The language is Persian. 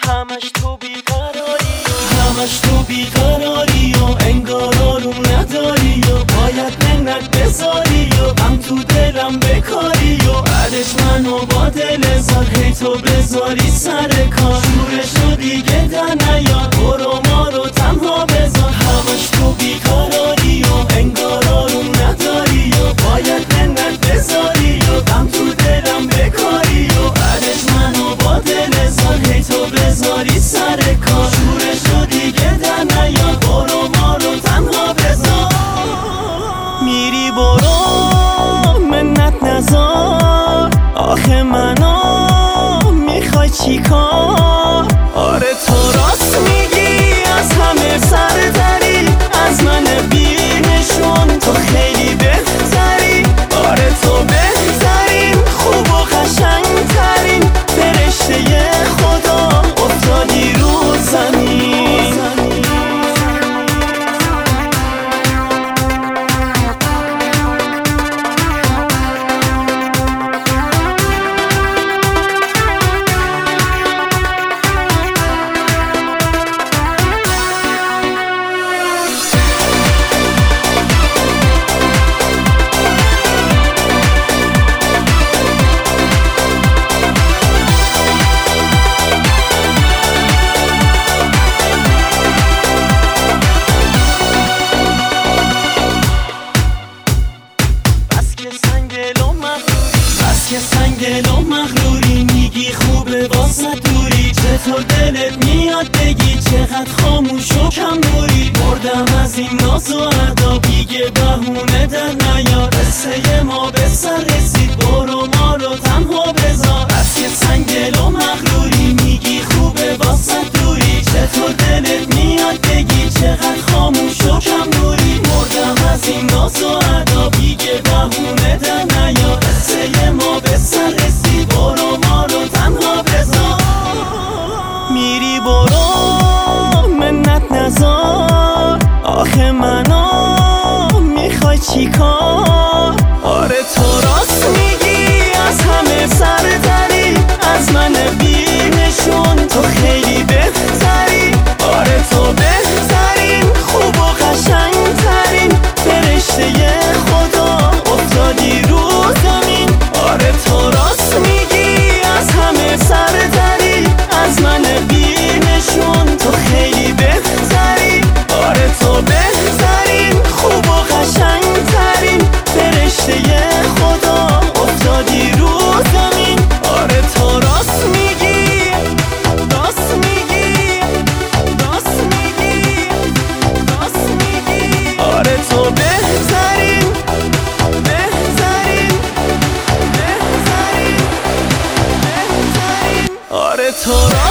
همش تو بیقراری همش تو بیقراری و انگار آروم نداری و باید منت بذاری و هم تو دلم بکاری و بعدش منو با دل زار هی تو بذاری سر کار شورشو دیگه در نیار برو ما رو تنها بذار همش تو بیقراری و انگار آروم نداری و باید منت بذاری و هم تو دلم بکاری و بعدش منو با دل زار هی تو بذاری سر کار شورشو دیگه در نیار برو ما رو تنها بذار میری برو منت نذار آخه منو میخوای چی کار آره تو راست میگی از همه سردری از من بیرشون تو خیلی بهتری آره تو بهترین خوب و قشنگترین فرشته خدا افتادی رو زمین که سنگل و مغروری میگی خوبه واسه دوری چطور دلت میاد بگی چقدر خاموش و کم دوری بردم از این ناز و ادا دیگه بهونه در نیار قصه ما به سر رسید برو ما رو تنها بذار بس که سنگل و مغروری میگی خوبه واسه دوری چطور دلت میاد بگی چقدر خاموش و کم دوری بردم از این ناز و ادا دیگه بهونه در نیار قصه ما به سر رسید برو ما رو تنها بذار میری برو منت نذار آخه منو میخوای چی کار آره تو راست میگی از همه سردری از من بیرشون تو خیلی بهتری آره تو بهترین خوب و قشنگترین فرشته خدا افتادی رو زمین آره تو راست میگی از همه سردری از من بیرشون تو خیلی بهتری آره تو بهترین خوب و قشنگترین فرشته خدا افتادی رو زمین آره تو راست میگی راست میگی راست میگی راست میگی آره تو بهترین آره تو